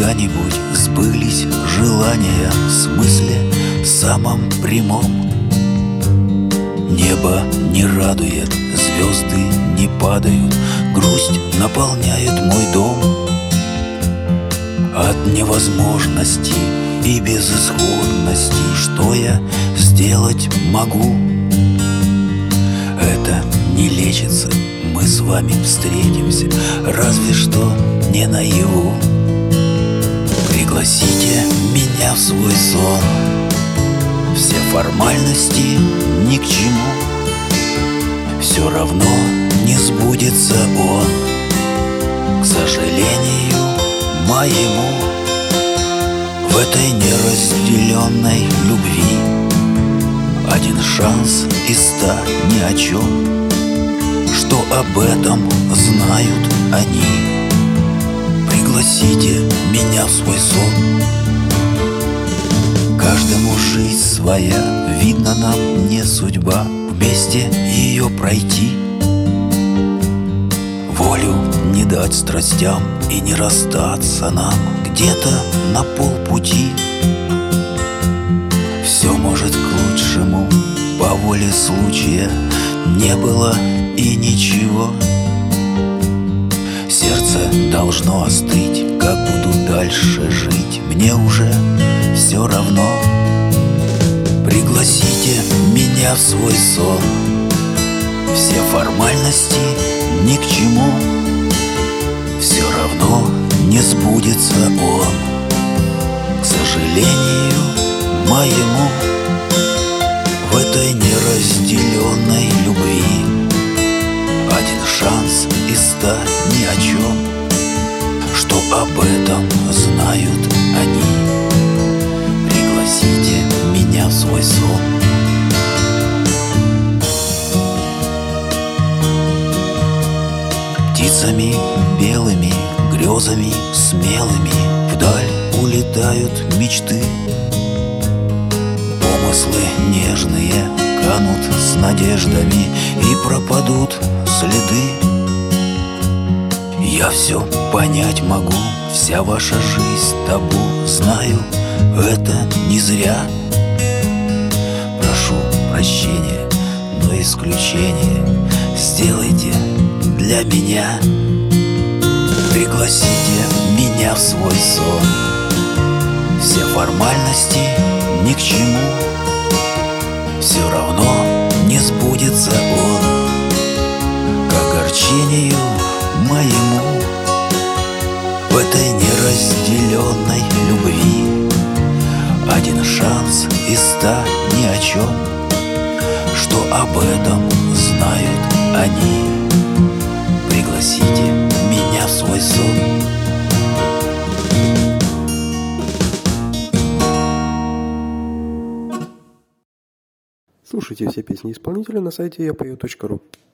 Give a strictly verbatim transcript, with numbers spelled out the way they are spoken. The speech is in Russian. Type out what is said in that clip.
когда-нибудь сбылись желания в смысле самом прямом. Небо не радует, звезды не падают, грусть наполняет мой дом. От невозможности и безысходности что я сделать могу? Это не лечится, мы с вами встретимся, разве что не наяву. Пригласите меня в свой сон, все формальности ни к чему. Все равно не сбудется он, к сожалению моему. В этой неразделенной любви один шанс из ста ни о чем. Что об этом знают они? Пригласите меня в свой сон. Каждому жизнь своя, видно, нам не судьба вместе ее пройти. Волю не дать страстям и не расстаться нам где-то на полпути. Все может к лучшему, по воле случая не было и ничего. Сердце должно остыть, как буду дальше жить, мне уже все равно. Пригласите меня в свой сон, все формальности ни к чему. Все равно не сбудется он, к сожалению моему. В этой неразделенной любви один шанс из ста ни о чем. Что об этом знают они? Пригласите меня в свой сон. Птицами белыми, грезами смелыми вдаль улетают мечты. Помыслы нежные канут с надеждами и пропадут следы. Я все понять могу, вся ваша жизнь табу. Знаю, это не зря. Прошу прощения, но исключение сделайте для меня. Пригласите меня в свой сон, все формальности ни к чему. Все равно не сбудется он, к огорчению моему. В этой неразделенной любви один шанс из ста ни о чем. Что об этом знают они? Пригласите меня в свой сон. Слушайте все песни исполнителя на сайте я пою точка ру.